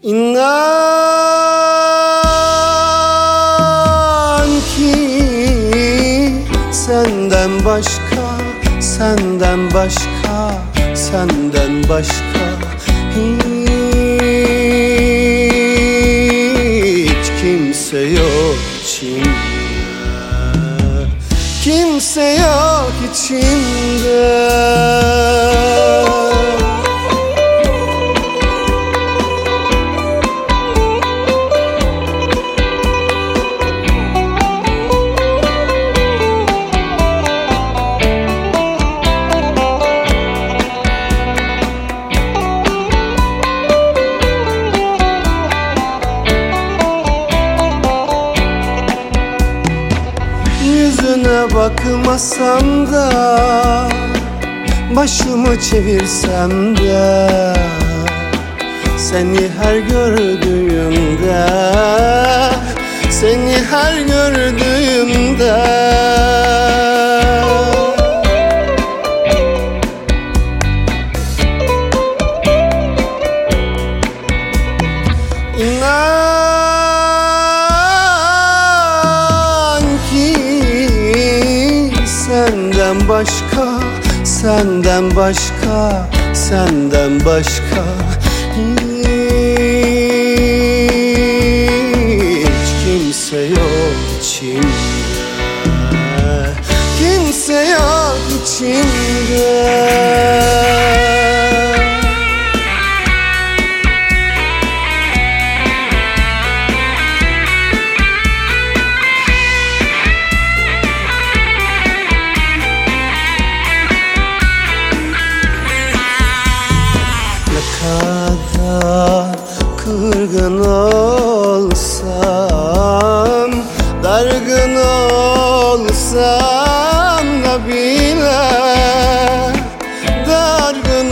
İnan ki senden başka, senden başka, senden başka hiç kimse yok içimde, kimse yok içimde. Yüzüne bakmasam da, başımı çevirsem de, seni her gördüğümde, seni her gördüğümde senden başka, senden başka, senden başka hiç kimse yok içimde, kimse yok içimde. Kadar kırgın olsam, dargın olsam da bile, dargın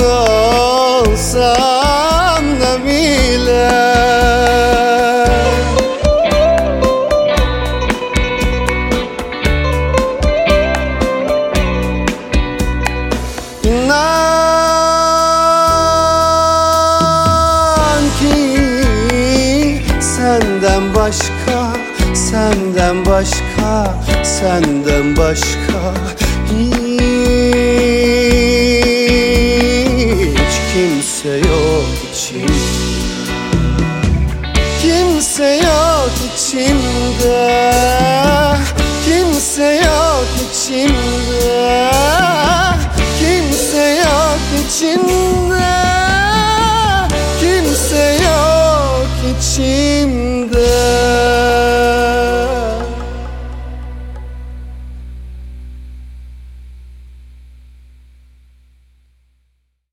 olsam da bile senden başka, senden başka, senden başka hiç kimse yok içimde, kimse yok içimde, kimse yok içimde, kimse yok içimde, kimse yok içimde.